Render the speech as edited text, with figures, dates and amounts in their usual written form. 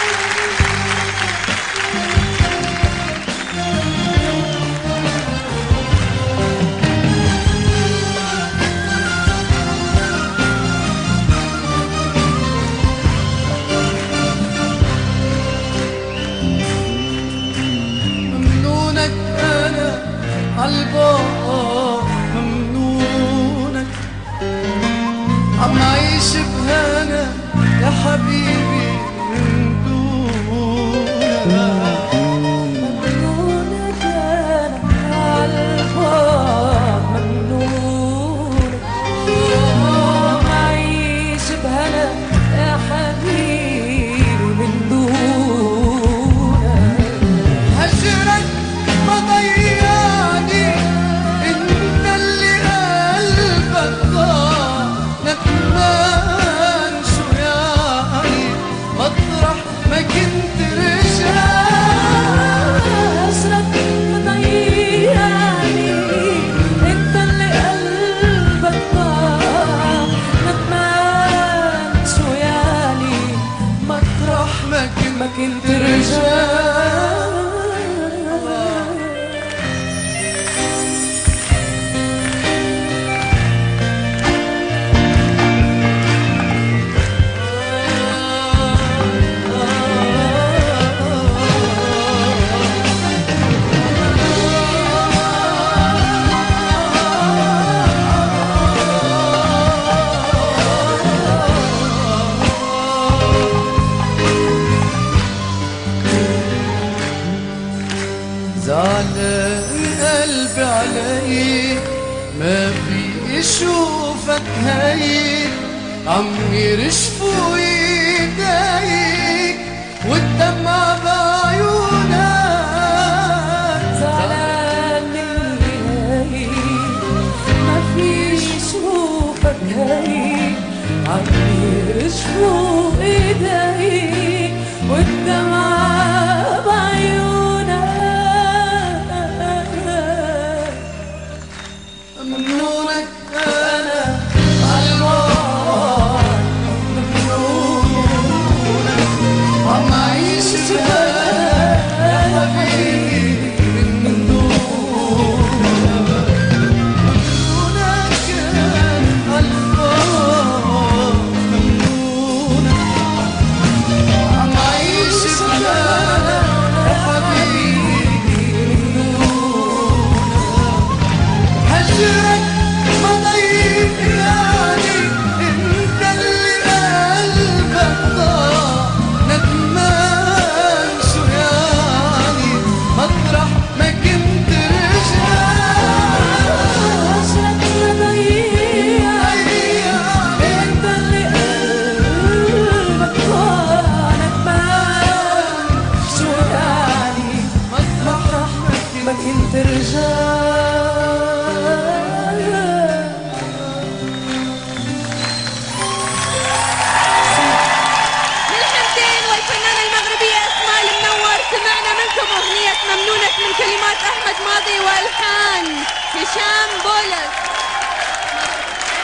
عالبار ممنونك، عم عيش بهنا يا حبيبي من دونك. ممنونك انا عالبار ممنونك، عم عيش بهنا يا حبيبي من دونك. هجرك ما ضيعني، انت اللي قلبك ضاع ندمان شو يعني مطرح ما كنت رجعت. هجرك ما ضيعني، انت اللي قلبك ضاع ندمان شو يعني مطرح ما كنت رجعت. زعلان قلبي علي ما في اشوفك هيك، عم يرشفوا ايديك والدمع بعيونك. زعلان مني ما في شوفك هيك، عم يرشفوا ايديك والدمع بعيونك. ممنونك انا عالبار ممنونك، عم عيش بهنا يا حبيبي من دونك. ممنونك انا عالبار ممنونك، عم عيش بهنا يا حبيبي من دونك. هجرك ما ضيعني، انت اللي قلبك ضاع ندمان شو يعني مطرح ما كنت رجعت. هجرك ما ضيعني، انت اللي قلبك ضاع ندمان شو يعني مطرح ما كنت رجعت. للحمدين والفنانة المغربية اسماء المنور، سمعنا منكم أغنية ممنونك من كلمات أحمد ماضي والحان هشام بولس.